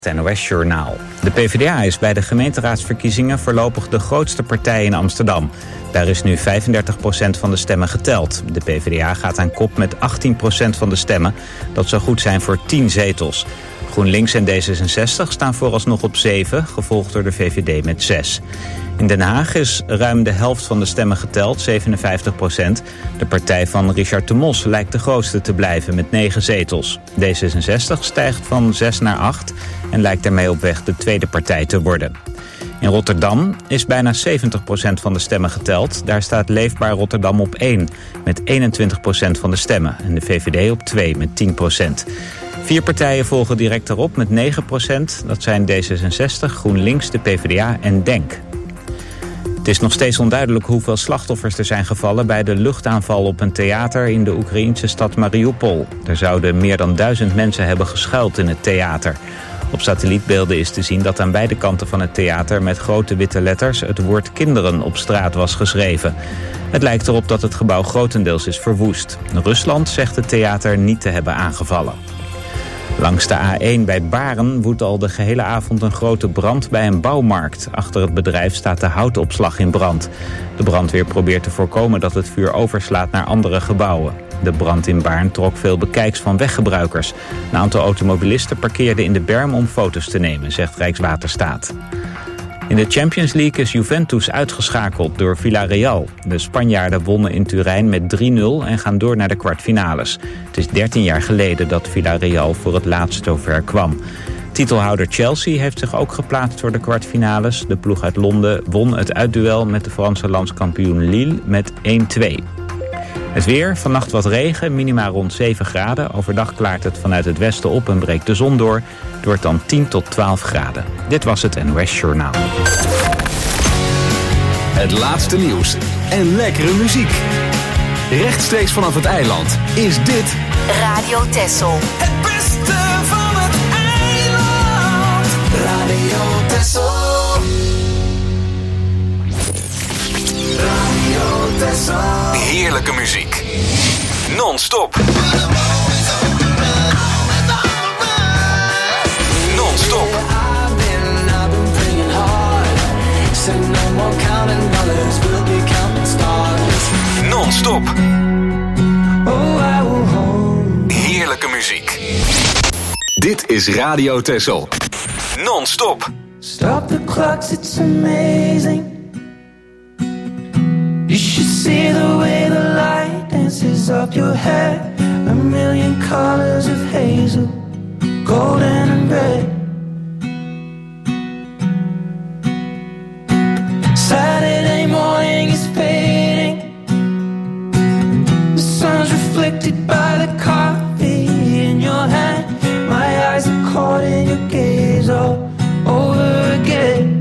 Het NOS-journaal. De PvdA is bij de gemeenteraadsverkiezingen voorlopig de grootste partij in Amsterdam. Daar is nu 35% van de stemmen geteld. De PvdA gaat aan kop met 18% van de stemmen. Dat zou goed zijn voor 10 zetels. GroenLinks en D66 staan vooralsnog op 7, gevolgd door de VVD met 6. In Den Haag is ruim de helft van de stemmen geteld, 57%. De partij van Richard de Mos lijkt de grootste te blijven met 9 zetels. D66 stijgt van 6 naar 8 en lijkt daarmee op weg de tweede partij te worden. In Rotterdam is bijna 70% van de stemmen geteld. Daar staat Leefbaar Rotterdam op 1 met 21% van de stemmen. En de VVD op 2 met 10%. 4 partijen volgen direct erop met 9%. Dat zijn D66, GroenLinks, de PvdA en DENK. Het is nog steeds onduidelijk hoeveel slachtoffers er zijn gevallen bij de luchtaanval op een theater in de Oekraïense stad Mariupol. Er zouden meer dan 1000 mensen hebben geschuild in het theater. Op satellietbeelden is te zien dat aan beide kanten van het theater met grote witte letters het woord kinderen op straat was geschreven. Het lijkt erop dat het gebouw grotendeels is verwoest. Rusland zegt het theater niet te hebben aangevallen. Langs de A1 bij Baren woedt al de gehele avond een grote brand bij een bouwmarkt. Achter het bedrijf staat de houtopslag in brand. De brandweer probeert te voorkomen dat het vuur overslaat naar andere gebouwen. De brand in Baarn trok veel bekijks van weggebruikers. Een aantal automobilisten parkeerden in de berm om foto's te nemen, zegt Rijkswaterstaat. In de Champions League is Juventus uitgeschakeld door Villarreal. De Spanjaarden wonnen in Turijn met 3-0 en gaan door naar de kwartfinales. Het is 13 jaar geleden dat Villarreal voor het laatst zover kwam. Titelhouder Chelsea heeft zich ook geplaatst voor de kwartfinales. De ploeg uit Londen won het uitduel met de Franse landskampioen Lille met 1-2. Het weer, vannacht wat regen, minima rond 7 graden. Overdag klaart het vanuit het westen op en breekt de zon door. Het wordt dan 10 tot 12 graden. Dit was het NOS Journaal. Het laatste nieuws en lekkere muziek. Rechtstreeks vanaf het eiland is dit Radio Texel. Het beste van het eiland. Radio Texel. Radio Texel. heerlijke muziek. Non-stop. Non-stop. Non-stop. Heerlijke muziek. Dit is Radio Texel. Non-stop. Stop the clocks, it's amazing. You should see the way the light dances up your hair. A million colors of hazel, golden and red. Saturday morning is fading. The sun's reflected by the coffee in your hand. My eyes are caught in your gaze all over again.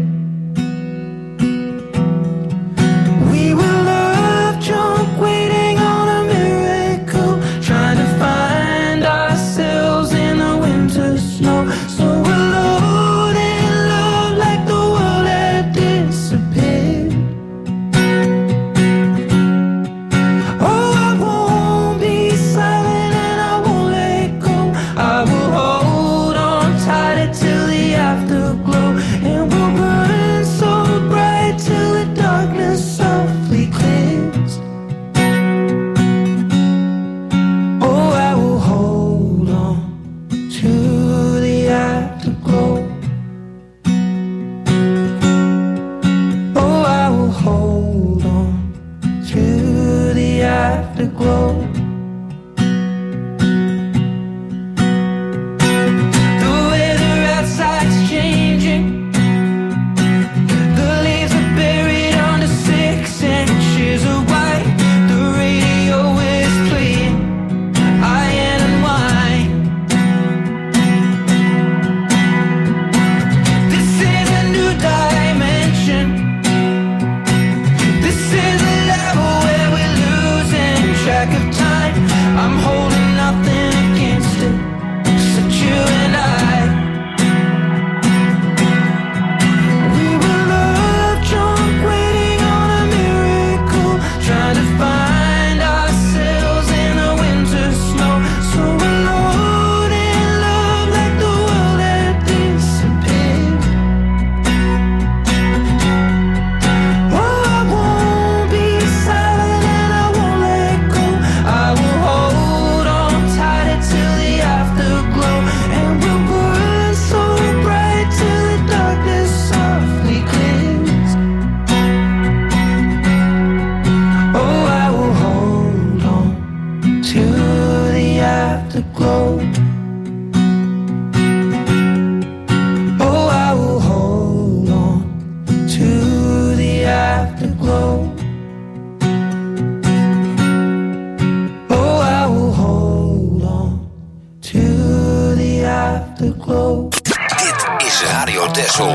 We were love drunk, waiting on a miracle, trying to find ourselves in the winter snow. So alone in love, like the world had disappeared. Oh, I won't be silent and I won't let go. I will hold on tight till the after. is Radio Texel.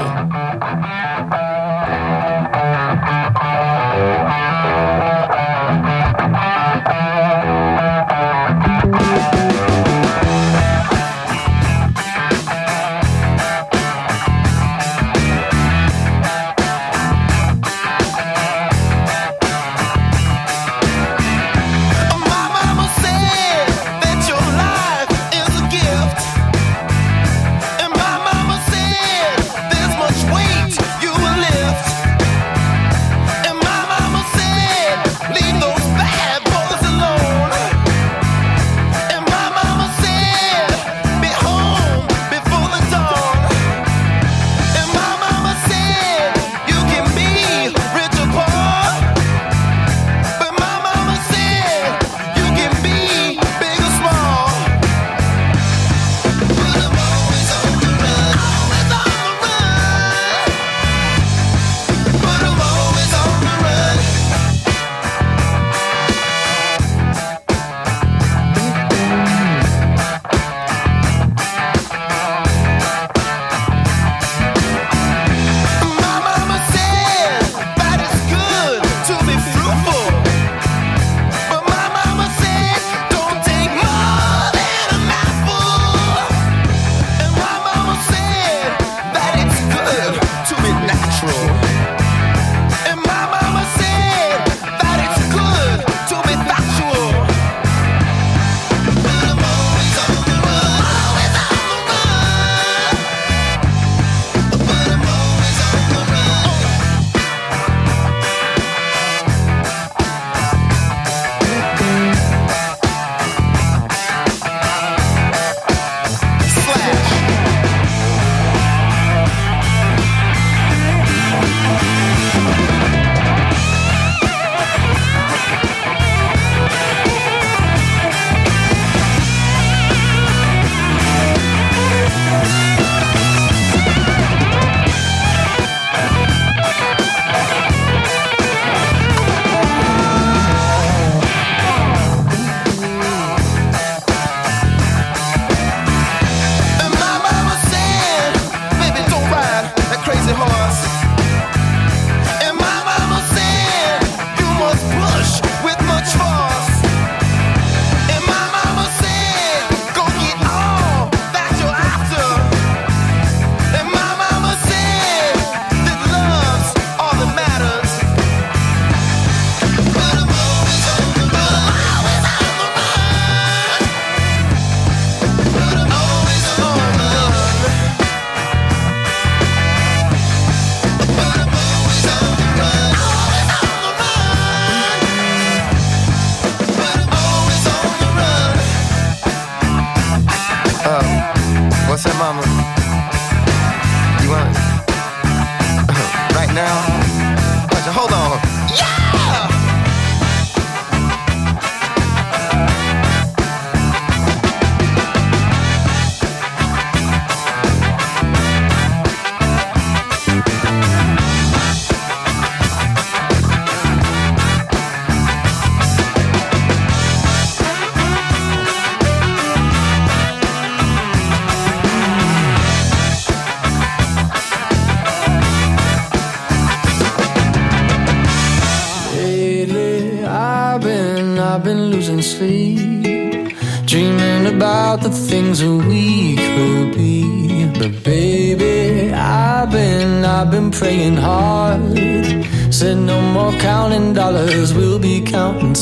Dreaming about the things that we could be. But baby, I've been praying hard. Said no more counting dollars, we'll be counting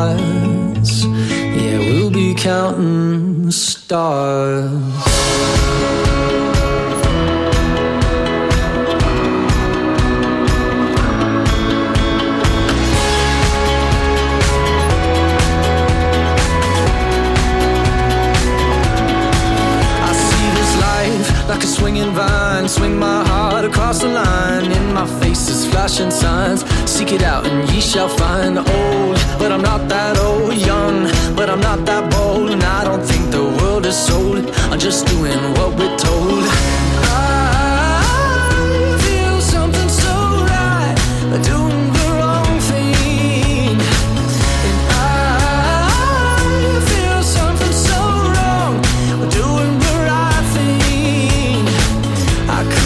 stars. Yeah, we'll be counting stars. Like a swinging vine, swing my heart across the line. In my face is flashing signs. Seek it out and ye shall find. Old, but I'm not that old. Young, but I'm not that bold. And I don't think the world is sold. I'm just doing what we're told. I feel something so right, doing the wrong thing. And I feel something so wrong, doing the right thing. I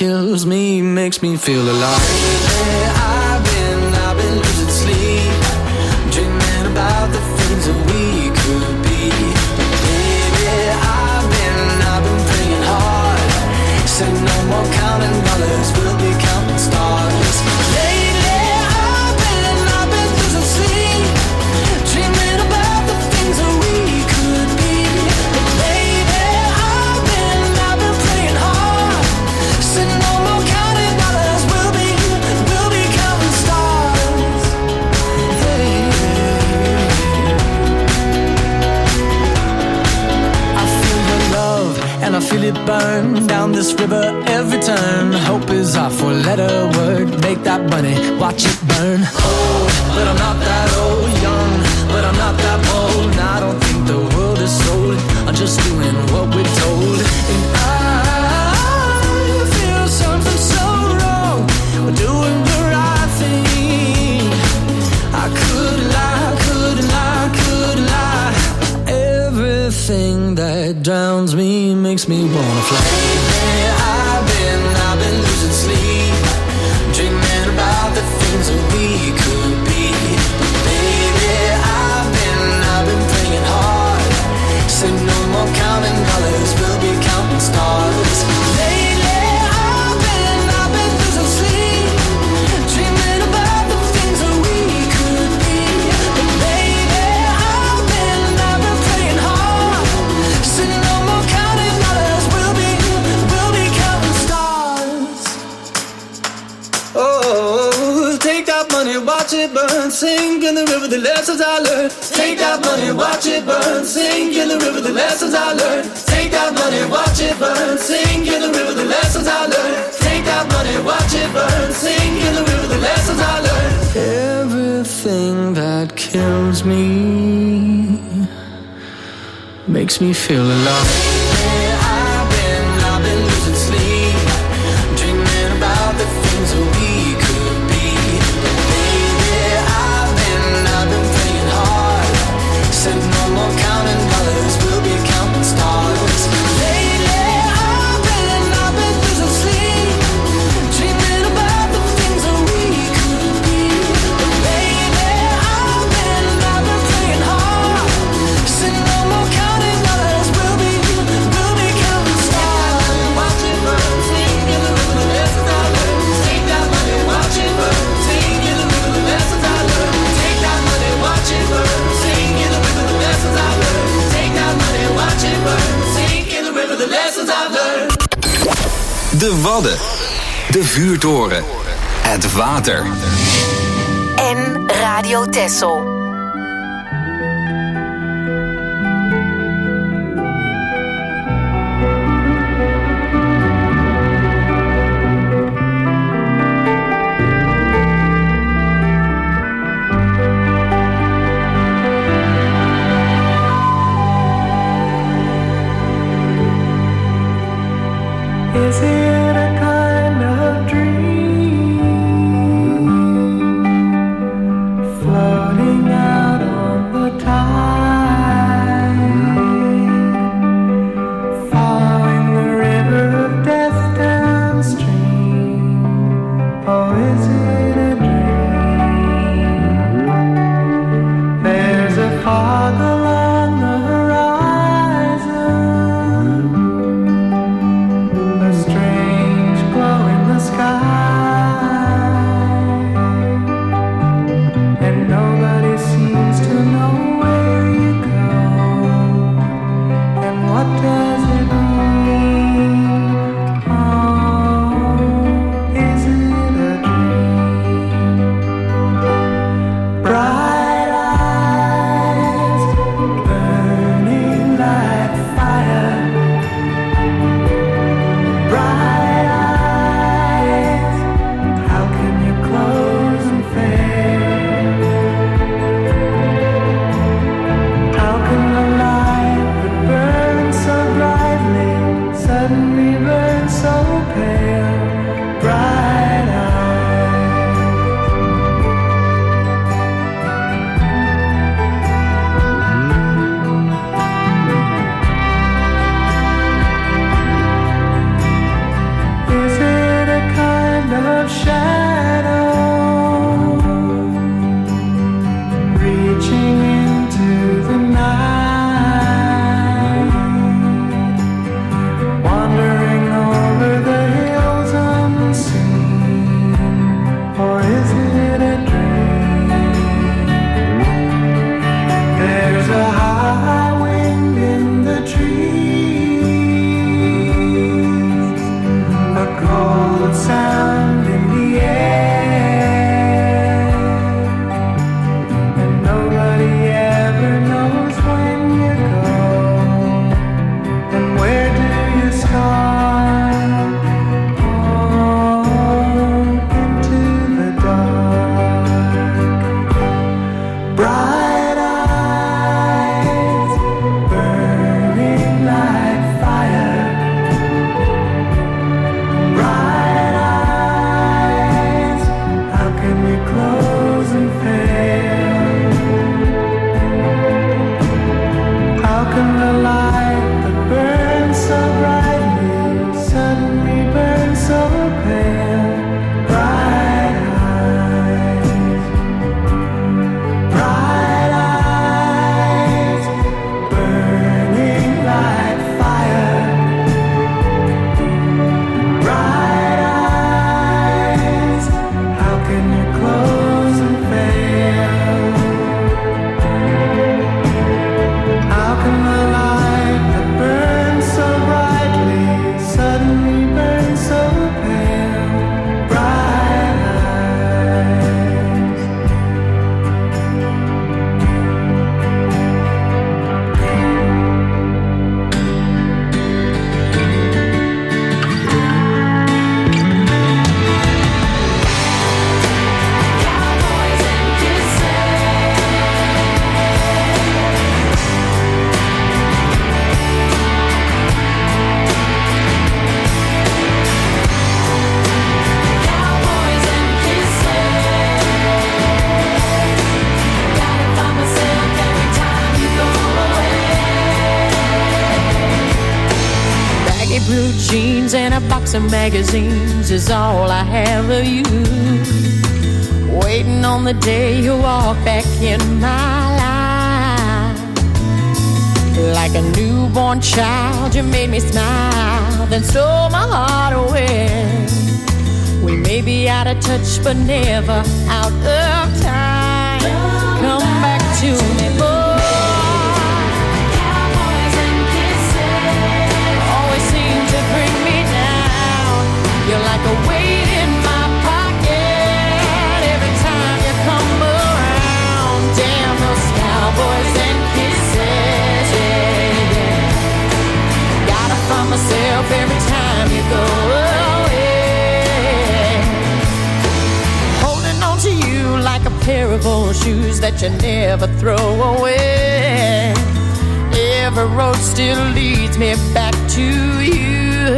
kills me, makes me feel alive. I've been losing sleep, dreaming about the things that we could be. Baby, I've been praying hard, said no more counting dollars, we'll be counting stars. Lately, I've been losing sleep, dreaming about the things that we could be. Baby, I've been praying hard, said no more counting dollars, we'll be counting stars. Hey. I feel your love and I feel it burn down this river every turn. Hope is our four-letter word. Make that money, watch it burn. Old, but I'm not that old. Young, but I'm not that bold. And I don't think the world is sold. I'm just doing what we're told. And I feel something so wrong. We're doing the right thing. I could lie. Everything that drowns me makes me wanna fly. I've been losing sleep, dreaming about the things that we could be. Baby, I've been praying hard, said no more counting dollars, we'll be counting stars. Lately, I've been losing sleep, dreaming about the things that we could be. Baby, I've been praying hard, said no more counting dollars, we'll be counting stars. Oh, take that money, watch it burn, sink in the river, the lessons I learned. Take that money, watch it burn, sink in the river, the lessons I learned. Take that money, watch it burn, sink in the river, the lessons I learned. Take that money, watch it burn, sink in the river, the lessons I learned. Everything that kills me makes me feel alive. I've been losing sleep, dreaming about the things that we could be. Baby, I've been praying hard, said no more counting dollars, we'll be counting stars. Lately, I've been losing sleep, dreaming about the things that we could be. Baby, I've been praying hard, said no more counting dollars, we'll be counting stars. Watch it burn, sing in the river, the lessons I learned. Take that money, watch it burn, sing in the river, the lessons I learned. Take that money, watch it burn, sing in the river, the lessons I learned. Take that money, watch it burn, sing in the river, the lessons I've learned. De Wadden. De Vuurtoren. Het water. En Radio Texel. Is it a kind of dream floating out on the tide, following the river of death downstream? Or is it a dream? There's a fog along the horizon, a strange blue jeans and a box of magazines is all I have of you. Waiting on the day you walk back in my life. Like a newborn child, you made me smile, then stole my heart away. We may be out of touch, but never out of time. Come back to me, boy. Cowboys and kisses always seem to bring me down. You're like a weight in my pocket every time you come around. Damn those cowboys and kisses, yeah, yeah. Gotta find myself every time you go away. To you like a pair of old shoes that you never throw away. Every road still leads me back to you.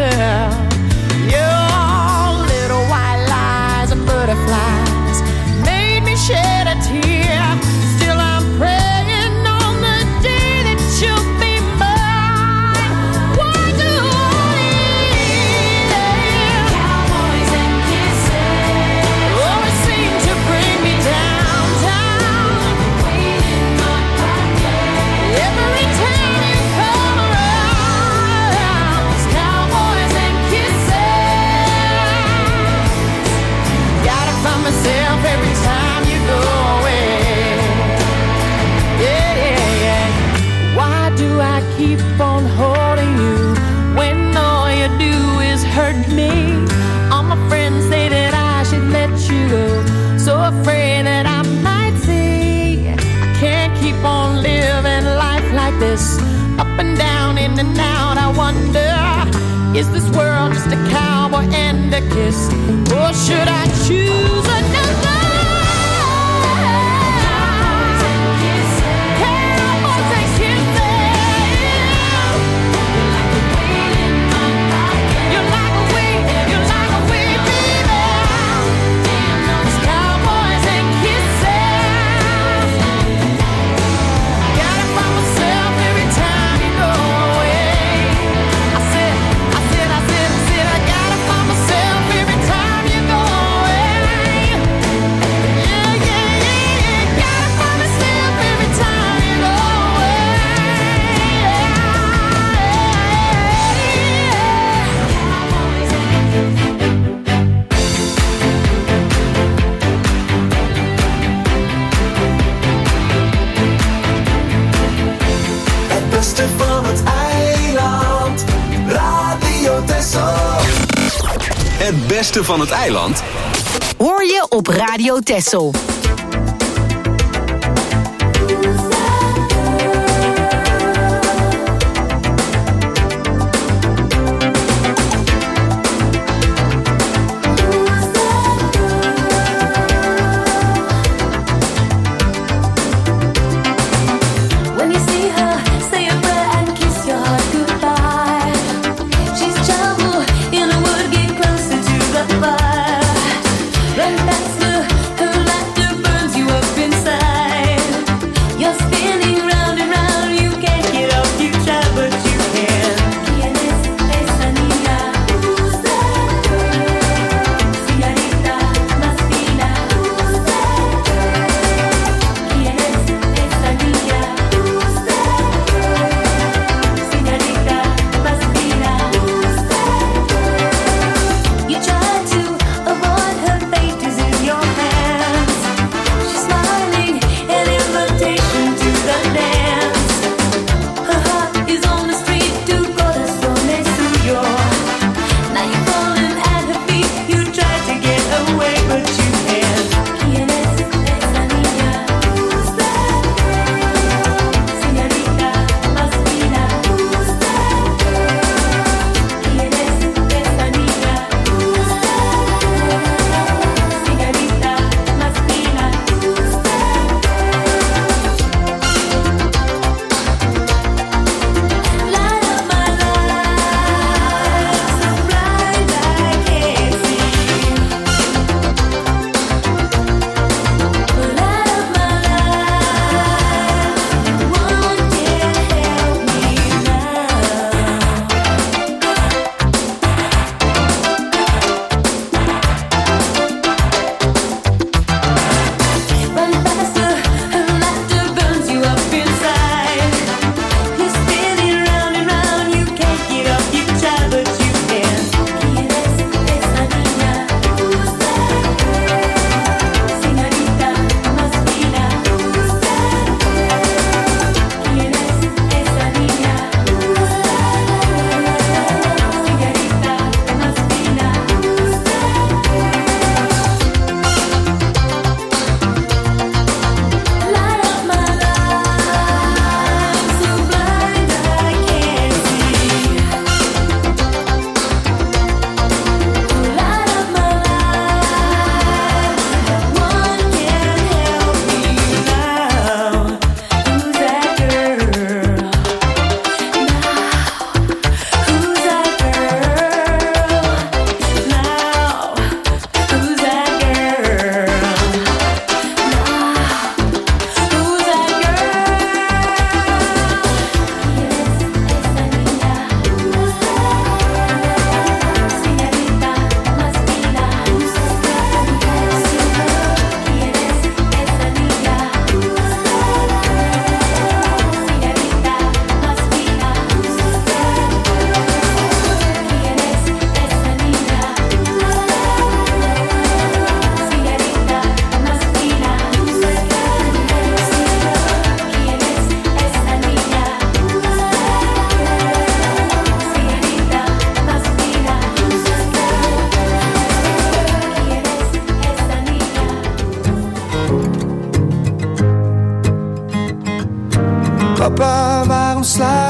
Your little white lies and butterflies made me shed a tear. Still I'm praying on the day that you'll be mine. Why do I need cowboys and kisses? Always seem to bring me downtown. Weight in my pocket every time you come around. Those cowboys and kisses. Gotta find myself every time you go away. Yeah, yeah, yeah. Why do I keep on holding you when all you do is hurt me? All my friends say that I should let you go. So afraid that I might say I can't keep on living life like this. Up and down, in and out, I wonder, is this world just a cowboy and a kiss? Or should I choose another? Cowboys and kisses. Cowboys and kisses. You're like a weight in my pocket. You're like a weight, baby. Damn those cowboys and kisses. Gotta find myself every time you go away. I said, I gotta find myself every time you go away. Yeah, yeah, yeah, gotta find myself every time you go away. Cowboys and Het beste van het eiland. Radio Texel. Het beste van het eiland? Hoor je op Radio Texel. When you see her, say a prayer and kiss your heart goodbye. She's trouble in the wood, get closer to the fire. Run faster, her laughter burns you up inside. Your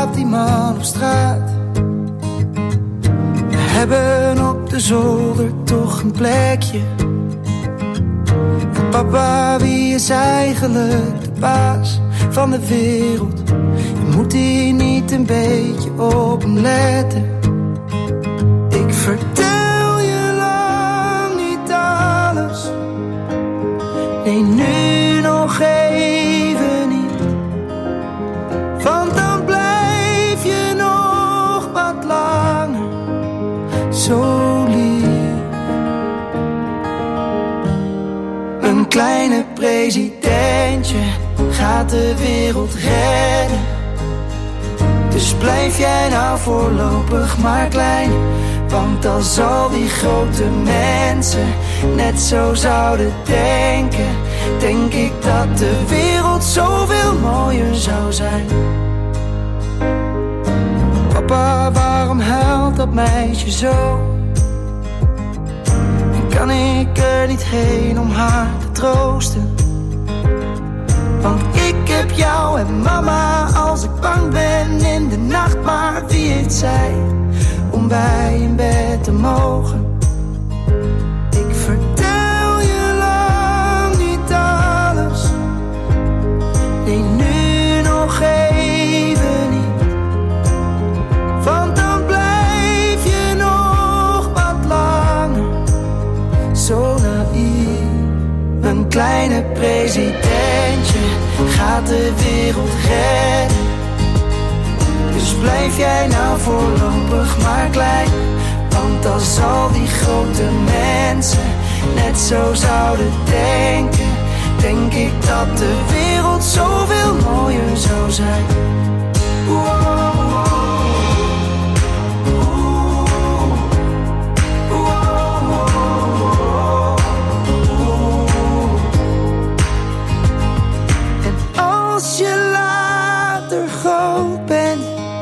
slaapt die man op straat. We hebben op de zolder toch een plekje. En papa, wie is eigenlijk de baas van de wereld? Je moet hier niet een beetje op hem letten. Ik vertel je lang niet alles. Nee, nu nog even niet. Want dan blijf je nog wat langer zo lief. Een kleine presidentje gaat de wereld redden. Dus blijf jij nou voorlopig maar klein. Want als al die grote mensen net zo zouden denken, denk ik dat de wereld zoveel mooier zou zijn. Papa, waarom huilt dat meisje zo? En kan ik er niet heen om haar te troosten? Want ik heb jou en mama als ik bang ben in de nacht. Maar wie heeft zij om bij in bed te mogen? Ik vertel je lang niet alles. Nee, nu nog even niet. Want dan blijf je nog wat langer zo naïef. Een kleine presidentje gaat de wereld redden. Dus blijf jij nou voorlopig maar klein. Want als al die grote mensen net zo zouden denken, denk ik dat de wereld zoveel mooier zou zijn. En als je later groot bent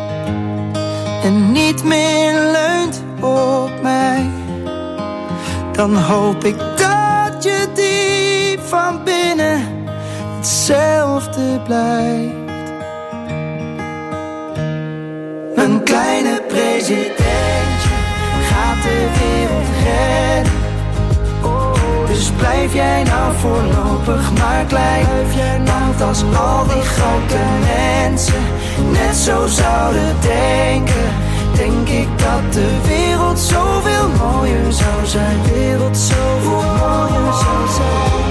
en niet meer leunt op mij, dan hoop ik dat je diep van binnen hetzelfde blijft. Een kleine presidentje gaat de wereld redden. Dus blijf jij nou voorlopig maar klein. Want als al die grote mensen net zo zouden denken, denk ik dat de wereld zoveel mooier zou zijn. De wereld zoveel mooier zou zijn.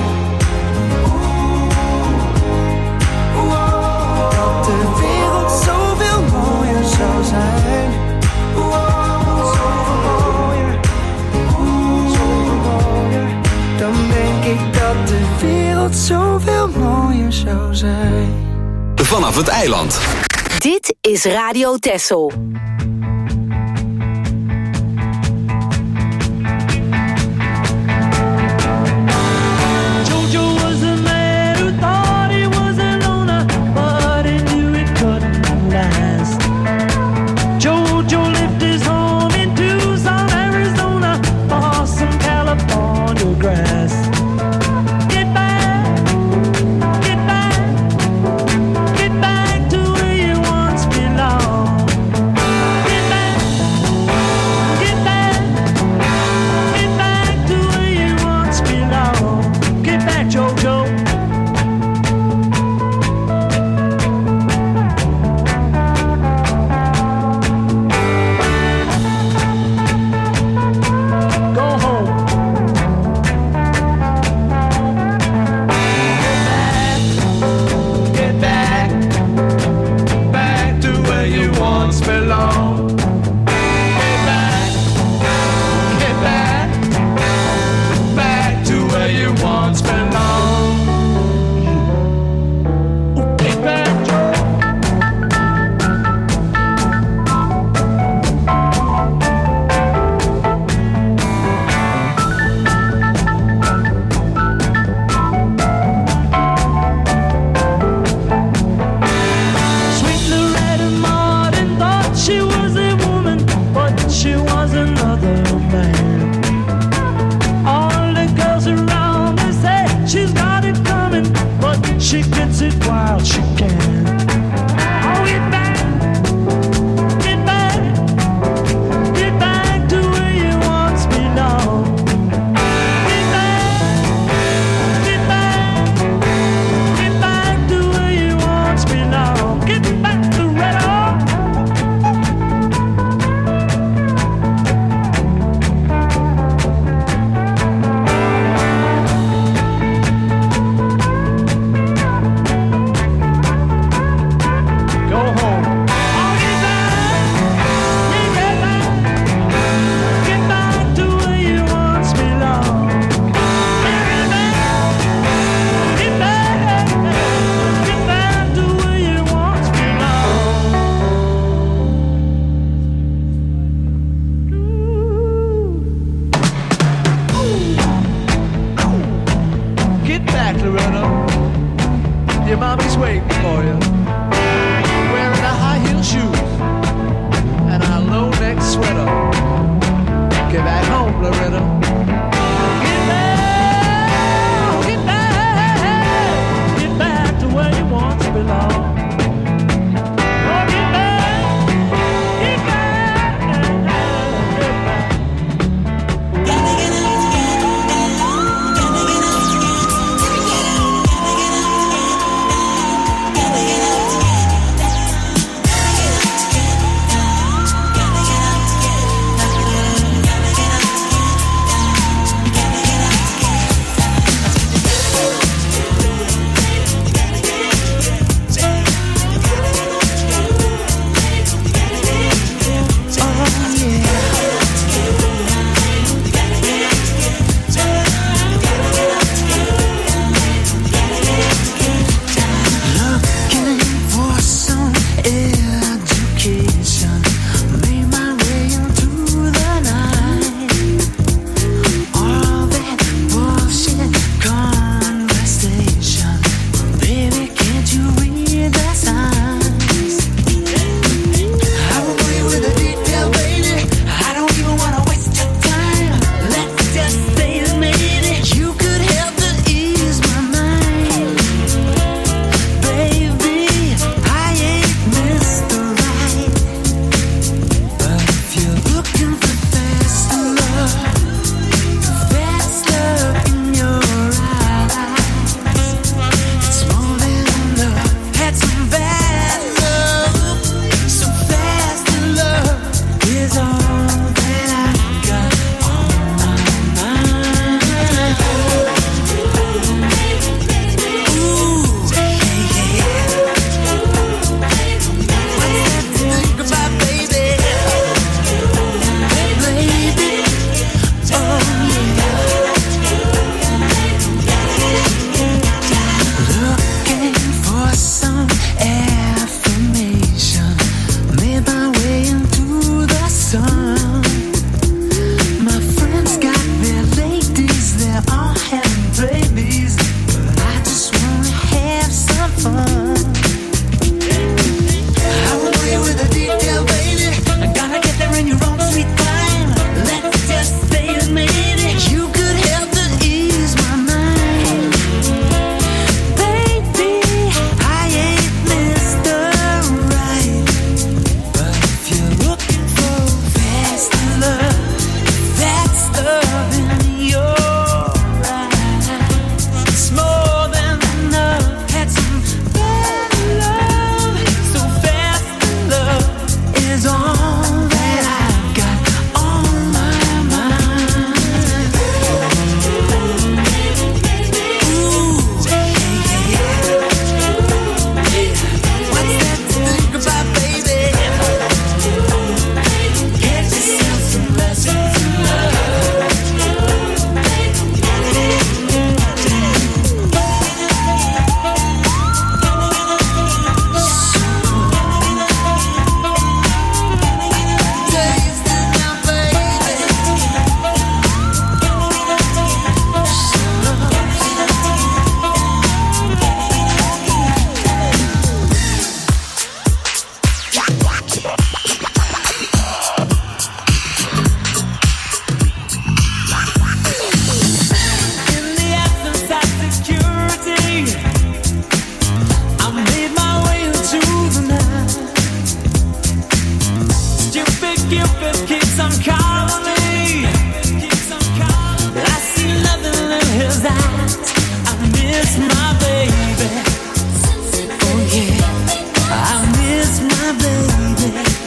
Dat de wereld zoveel mooier zou zijn. Zoveel mooier. Zoveel mooier. Dan denk ik dat de wereld zoveel mooier zou zijn. Vanaf het eiland. Dit is Radio Texel. She was a Cupid keeps on calling me. I see nothing in his eyes. I miss my baby. Oh yeah, I miss my baby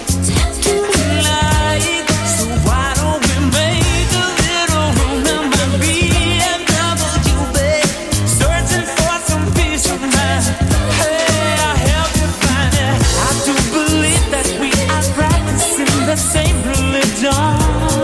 tonight. So why don't we make a little room in my BMW, babe? Searching for some peace of mind. Hey, I'll help you find it. I do believe that we are practicing the same religion.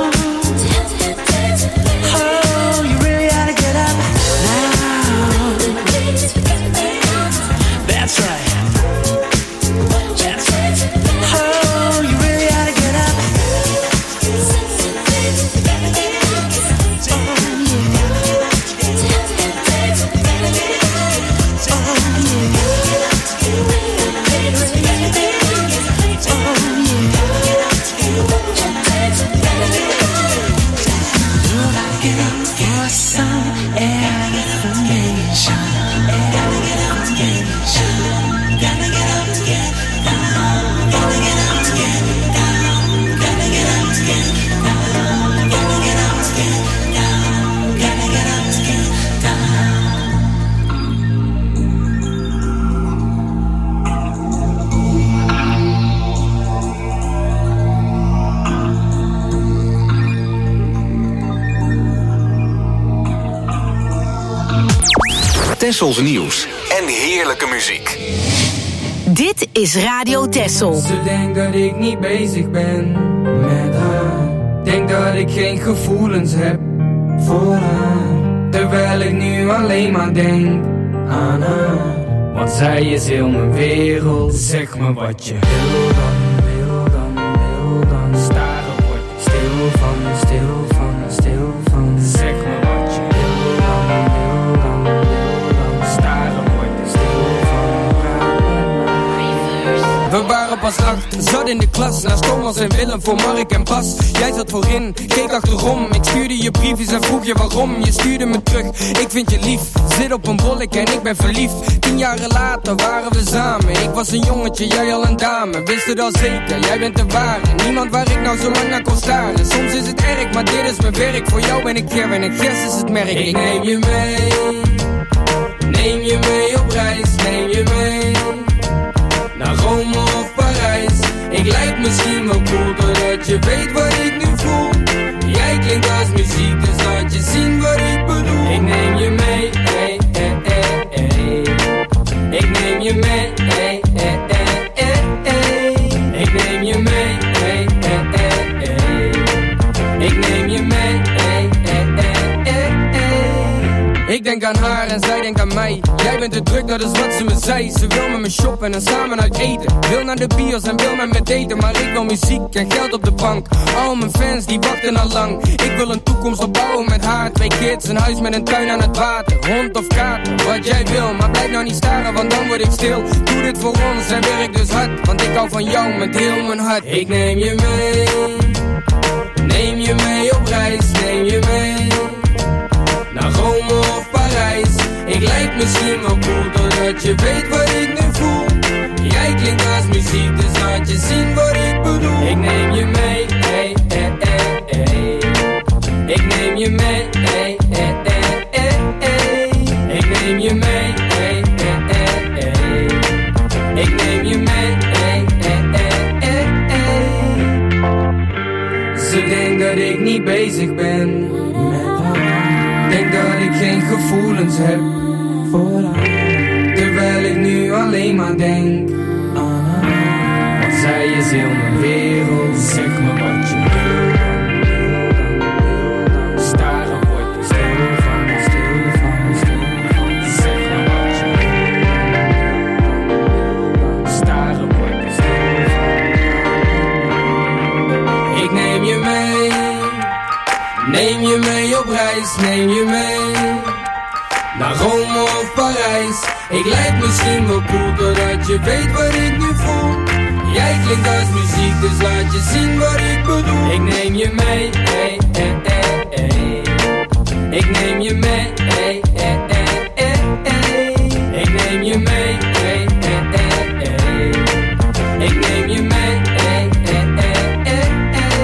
Tessels nieuws en heerlijke muziek. Dit is Radio Tessel. Ze denkt dat ik niet bezig ben met haar. Denk dat ik geen gevoelens heb voor haar. Terwijl ik nu alleen maar denk aan haar. Want zij is heel mijn wereld. Zeg me wat je wil dan, wil dan, wil dan. Staren word ik stil van, stil van, stil van. Zeg me wat je wil dan, wil dan, wil dan. Staren word ik stil van, praat met me. We waren pas 8, zat in de klas. Naast Thomas en Willem voor Mark en Bas. Jij zat voorin, keek achterom. Ik stuurde je briefjes en vroeg je waarom. Je stuurde me terug, ik vind je lief. Zit op een bollek en ik ben verliefd. 10 jaren later waren we samen. Ik was een jongetje, jij al een dame. Wist het al zeker, jij bent de ware. Niemand waar ik nou zo lang naar kon staren. Soms is het erg, maar dit is mijn werk. Voor jou ben ik Ger en Gers is het merk. Ik neem je mee. Neem je mee op reis, neem je mee. Naar Rome of Parijs. Ik lijk misschien wel cool, doordat je weet wat ik nu voel. Jij klinkt als muziek, dus laat je zien wat ik bedoel. Ik neem je mee, hey, hey, hey, hey. Ik neem je mee, hey, hey, hey, hey, hey. Ik neem je mee, hey, hey, hey, hey. Ik neem je mee, hey, hey, hey, hey, hey. Ik denk aan haar en zij denkt aan mij. Jij bent te druk, dat is wat ze me zei. Ze wil met me shoppen en samen uit eten. Wil naar de bios en wil met me daten. Maar ik wil muziek en geld op de bank. Al mijn fans die wachten al lang. Ik wil een toekomst opbouwen met haar. 2 kids, een huis met een tuin aan het water. Hond of kater, wat jij wil. Maar blijf nou niet staren, want dan word ik stil. Doe dit voor ons en werk dus hard. Want ik hou van jou met heel mijn hart. Ik neem je mee. Neem je mee op reis, neem je mee. Naar Rome of Parijs. Ik lijk misschien wel cool, doordat je weet wat ik nu voel. Jij klinkt als muziek, dus laat je zien wat ik bedoel. Ik neem je mee, hey, hey, hey, hey. Ik neem je mee, hey, hey, hey, hey, hey. Ik neem je mee, hey, hey, hey, hey. Ik neem je mee, hey, hey, hey, hey, hey. Ze denkt dat ik niet bezig ben met haar. Denk dat ik geen gevoelens heb voor haar. Terwijl ik nu alleen maar denk aan haar. Want zij is heel mijn wereld. Zeg me wat je wil dan, wil dan. Staren word ik stil van, stil van, stil van. Zeg me wat je wil dan. Staren word ik stil van. Ik neem je mee. Neem je mee op reis, neem je mee. Naar Rome of Parijs. Ik lijk misschien wel cool, doordat je weet wat ik nu voel. Jij klinkt als muziek, dus laat je zien wat ik bedoel. Ik neem je mee, hey, hey, hey, hey. Ik neem je mee, hey, hey, hey, hey, hey. Ik neem je mee, hey, hey, hey, hey. Ik neem je mee, hey, hey, hey, hey, hey.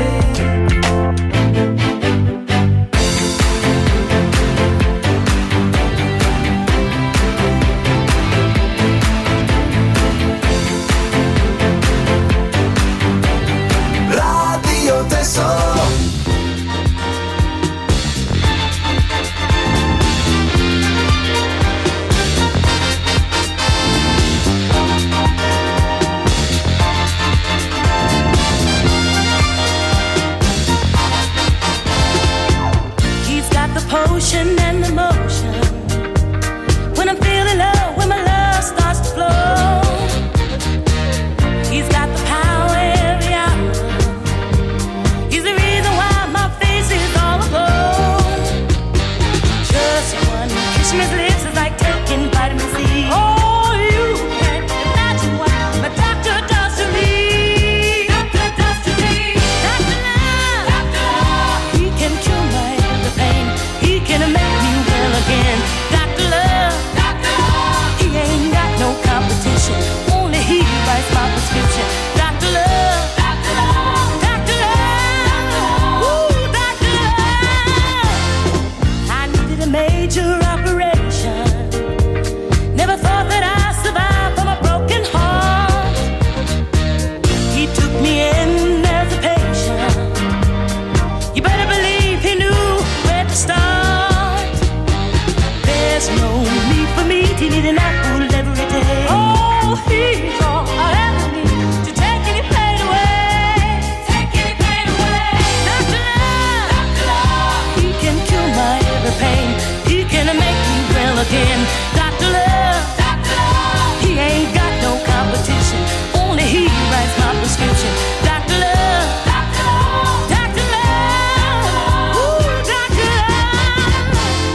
major operation. Never thought that I'd survive from a broken heart. He took me in as a patient. You better believe he knew where to start. There's no need for me to need an apple every day. Oh, he's all I ever need to take any pain away. Take any pain away. Dr. Love, he can cure my every pain. He can make me well again. Dr. Love, he ain't got no competition. Only he writes my prescription. Dr. Love, Dr. Love, ooh, Dr. Love.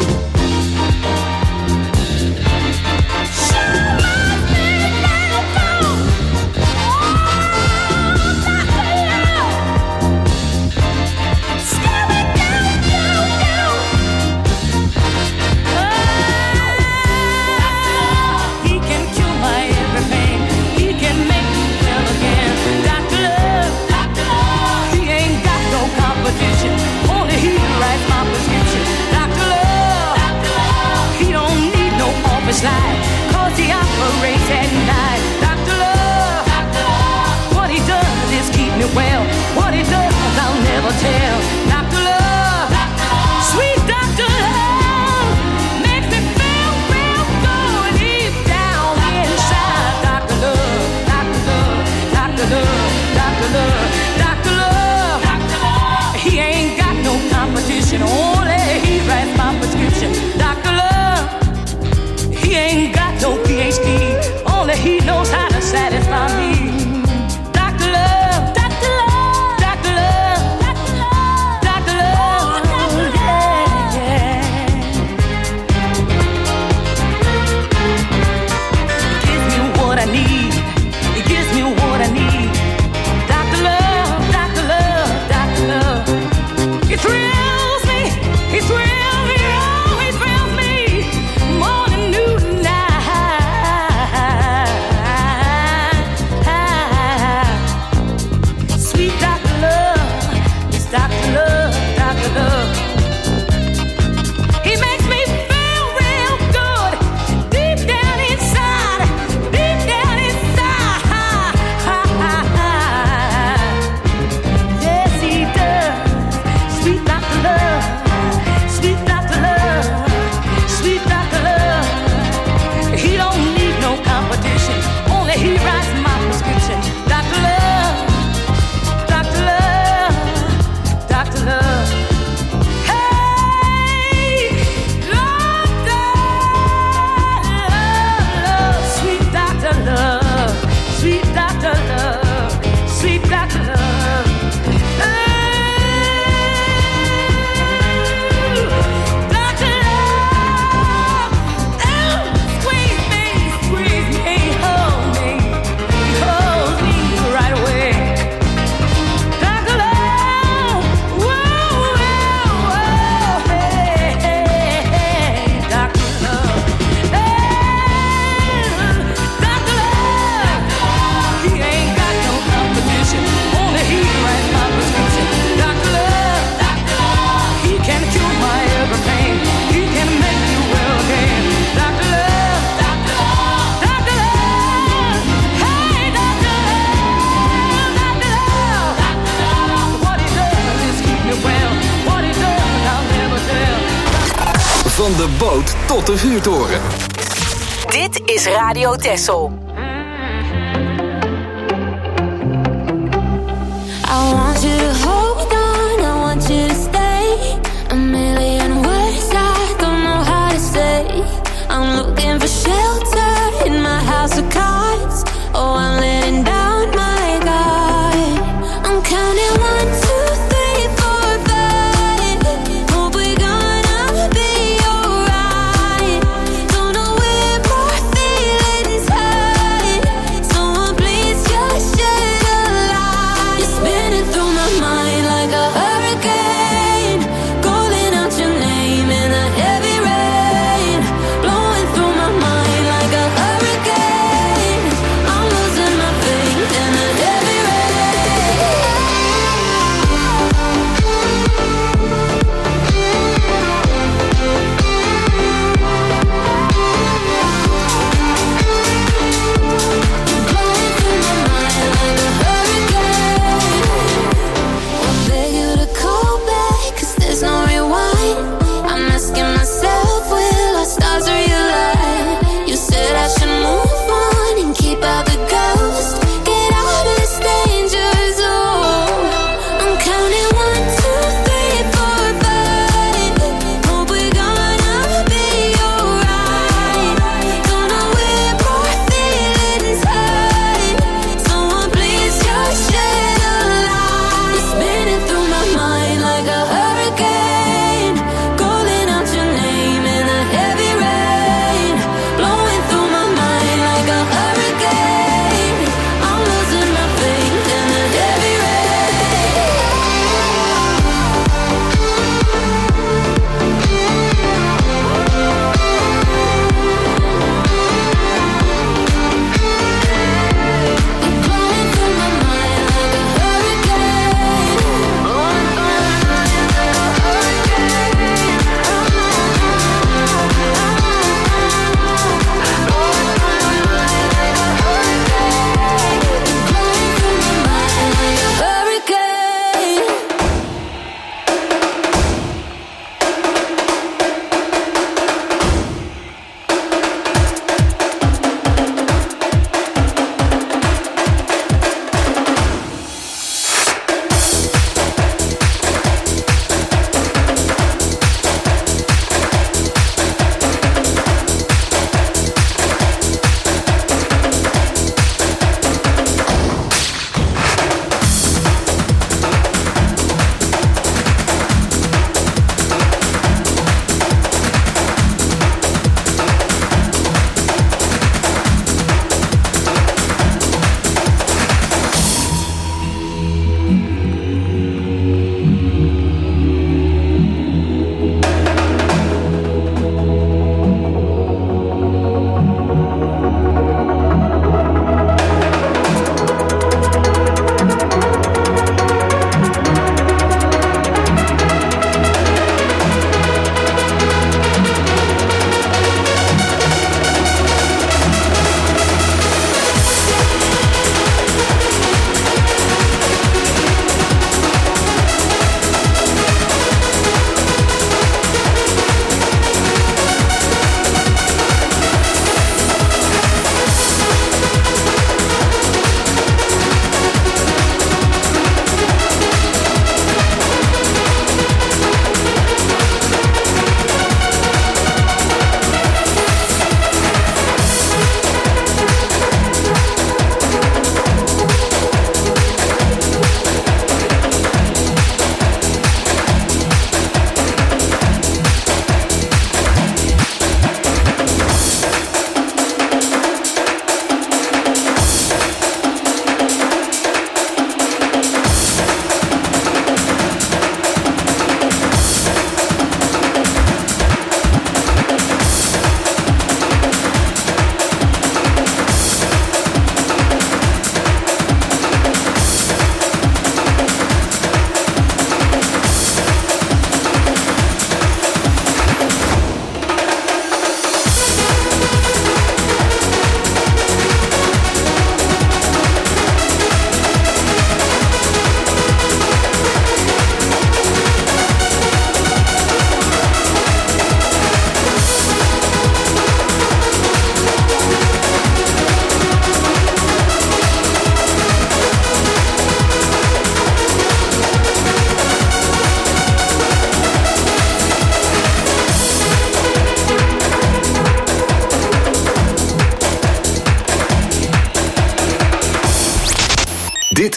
Show must be now gone. Oh, Dr. Love. Scary down, down, down. He can cure my every pain. He can make me well again. Dr. Love, he ain't got no competition. Only he writes my prescription. Dr. Love, he don't need no office light, 'cause he operates at night. Dr. Love, what he does is keep me well. What he does, I'll never tell. Dr. Love, sweet Dr. Love, makes me feel real good deep down inside. Dr. Love, Dr. Love, Dr. Love, Dr. Love, Dr. Love, he ain't got no competition. Only he writes my prescription. Dr. Love, he ain't got no PhD. Only he knows how to satisfy me. Dr. Love, Dr. Love, Dr. Love, Dr. Love, Dr. Love, yeah, yeah. Gives me what I need. He gives me what I need. Dr. Love, Dr. Love, Dr. Love. He thrills me. He thrills me. Oh, he thrills me. Morning, noon, night. Sweet Dr. Love. It's Dr. Love, Dr. Love. He makes me feel real good deep down inside. Deep down inside. Yes, he does. Sweet Dr. Love. Sweet Dr. Love. Sweet Dr. Love. He don't need no competition. Only he writes my prescription. Dr. Love. Dr. Love. Dr. Love. Hey, Dr. Love. Sweet Dr. Love. Sweet Dr. Love. Sweet Dr. Love. Ooh, Dr. Love. Oh, squeeze me, hold me. He holds me right away. Dr. Love, whoa, whoa, whoa, hey, hey, hey, Dr. Love, hey, Dr. Love, he ain't got no competition. Only he writes my prescription. Dr. Love, he can cure my every pain. He can make you well again. Dr. Love, Dr. Love, hey, Dr. Love, Dr. Love. What he does is keep me well. What he does, I'll never tell. Van de boot tot de vuurtoren. Dit is Radio Texel. I want you to hold on, I want you to stay. A million words I don't know how to say. I'm looking for shelter in my house of cards. Oh, I'm letting down my guard. I'm counting 1, 2, 3, 4, 5. Hope we're gonna be alright. Don't know where my feelings hide. Someone please just shed a light. You're spinning through my mind.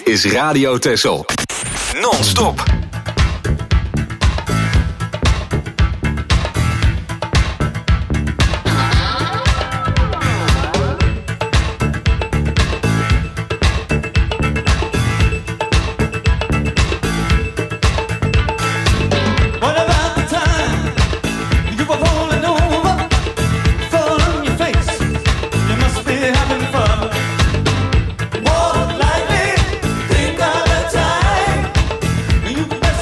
is Radio Texel. Non-stop. Walk lightly, think of the time when you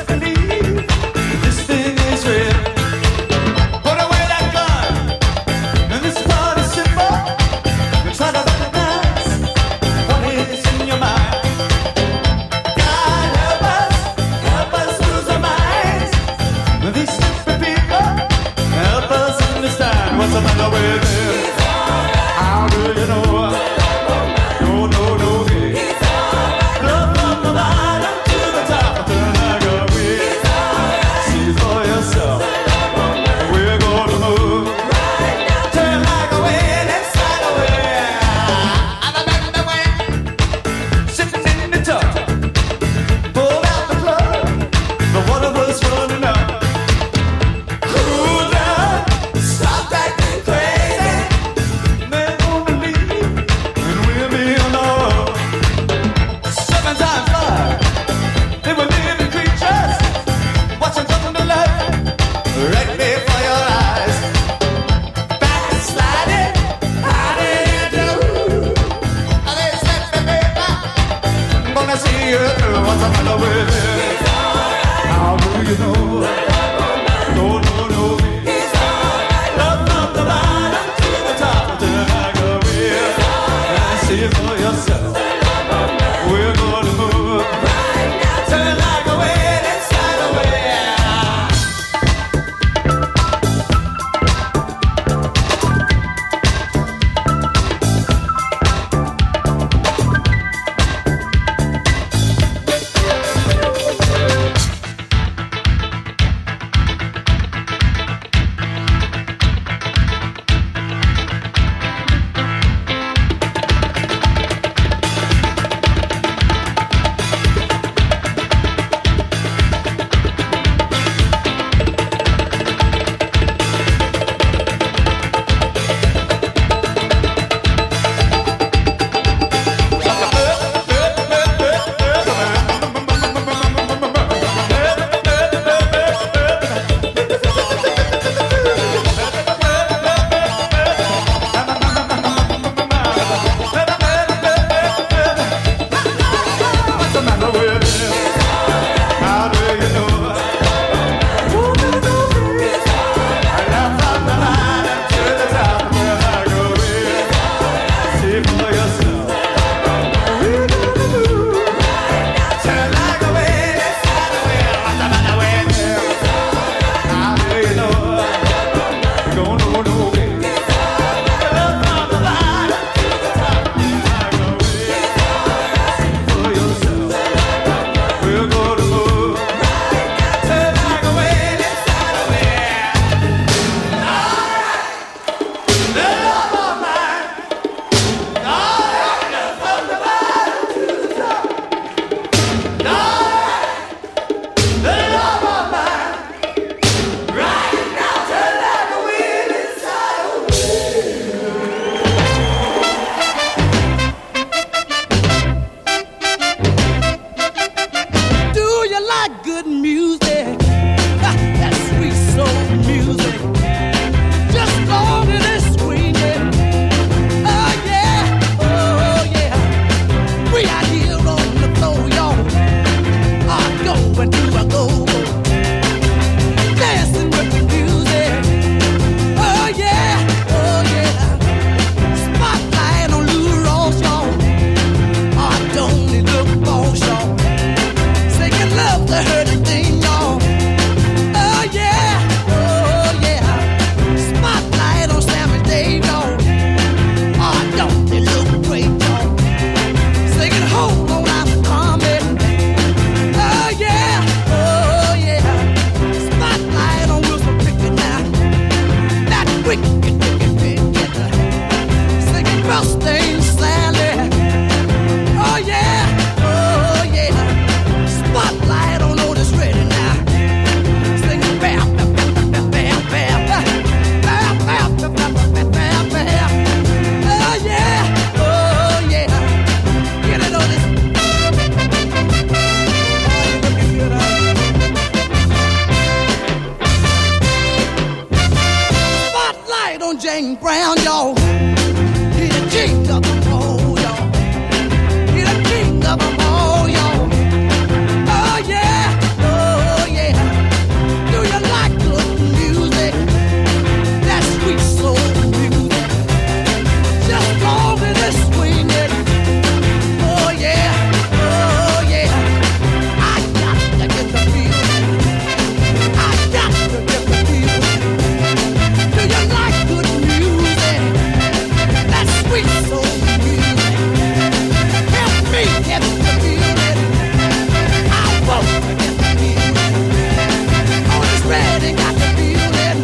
and brown, y'all. He the king of them all, y'all. He the king of them all, y'all. Oh yeah, oh yeah. Do you like good music? That sweet soul music. Just long as it's swinging. Oh yeah, oh yeah. I got to get the feeling. I got to get the feeling. Do you like good music? That sweet soul music. Help me get the feeling. I want to get the feeling. On this ready, got the feeling.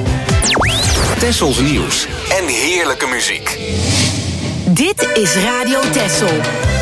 Tessels nieuws en heerlijke muziek. Dit is Radio Tessel.